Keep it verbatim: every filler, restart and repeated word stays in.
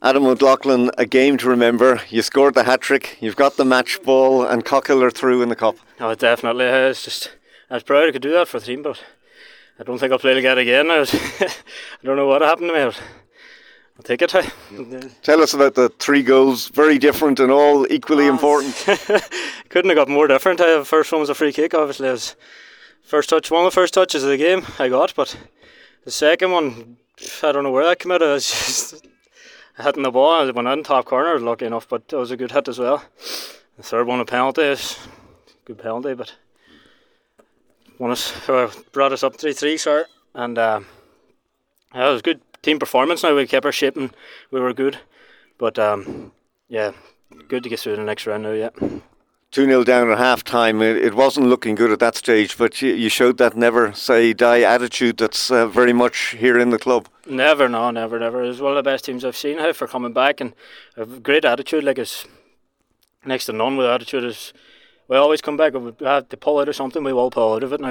Adam McLaughlin, a game to remember. You scored the hat-trick, you've got the match ball, and Cockle are through in the cup. Oh, definitely. I was just, I was proud I could do that for the team, but I don't think I'll play like that again. I, was I don't know what happened to me. I'll take it. Tell us about the three goals, very different and all equally oh, important. Couldn't have got more different. The first one was a free kick, obviously. It was first touch, one of the first touches of the game I got, but the second one, I don't know where that came out of. It was just hitting the ball. I went in top corner, lucky enough, but it was a good hit as well. The third one, a penalty, is a good penalty, but won us, uh, brought us up three three, sorry. And uh, yeah, it was good team performance. Now we kept our shape and we were good, but um, yeah, good to get through the next round now. Yeah. two nil down at half time. It, it wasn't looking good at that stage, but you, you showed that never say die attitude that's uh, very much here in the club. Never, no, never, never. It was one of the best teams I've seen how for coming back, and a great attitude. Like, it's next to none with attitude. Is we always come back. If we have to pull out of something, we will pull out of it now.